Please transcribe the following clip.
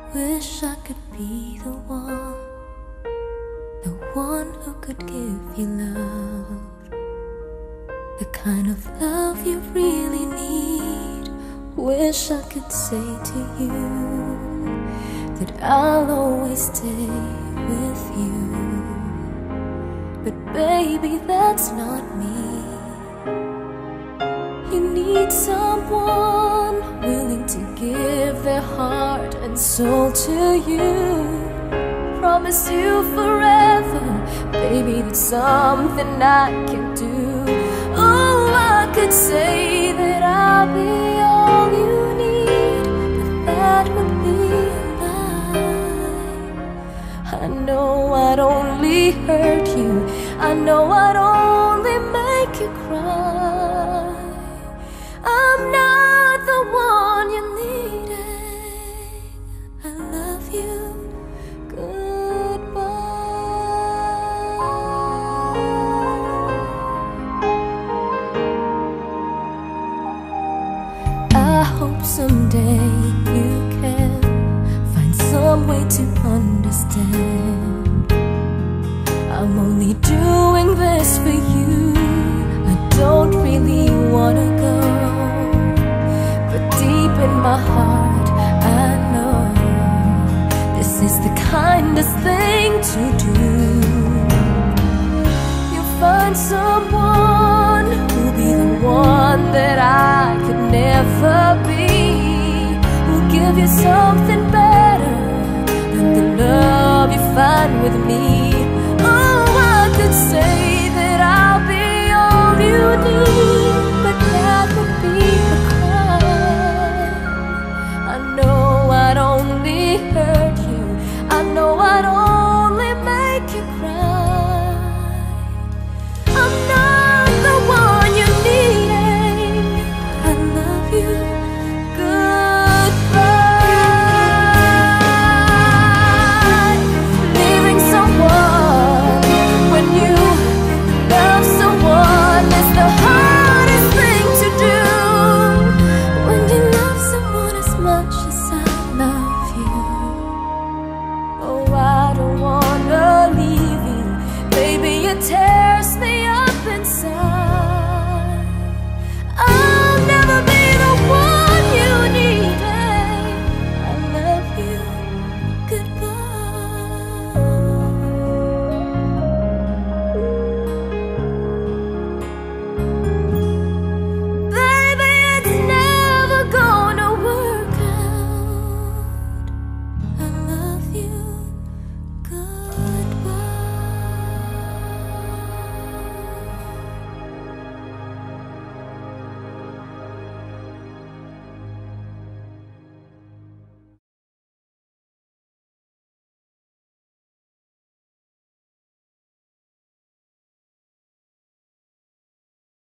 Wish I could be the one who could give you love, the kind of love you really need. Wish I could say to you that I'll always stay with you, but baby, that's not me. You need someone willing to give their heart and soul to you. Promise you forever, baby, that's something I can do. Oh, I could say that I'll be all you need, but that would be a lie. I know I'd only hurt you, I know I'd only make you cry. I'm not the one you're needing. I love you. Goodbye. I hope someday you can find some way to understand. I'm only doing this for you. I don't really wanna go, but deep in my heart I know this is the kindest thing to do. You'll find someone who'll be the one that I could never be, who'll give you something better